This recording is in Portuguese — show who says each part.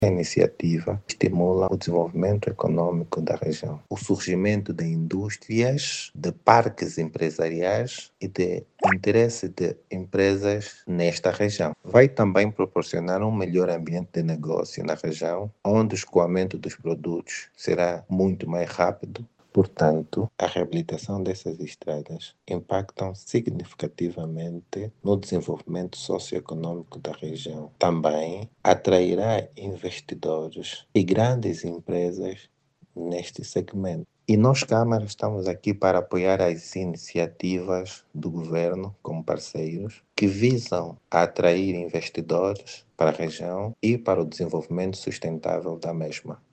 Speaker 1: A iniciativa estimula o desenvolvimento econômico da região, o surgimento de indústrias, de parques empresariais e de interesse de empresas nesta região. Vai também proporcionar um melhor ambiente de negócio na região, onde o escoamento dos produtos será muito mais rápido. Portanto, a reabilitação dessas estradas impactam significativamente no desenvolvimento socioeconômico da região. Também atrairá investidores e grandes empresas neste segmento. E nós, Câmara, estamos aqui para apoiar as iniciativas do governo como parceiros que visam atrair investidores para a região e para o desenvolvimento sustentável da mesma.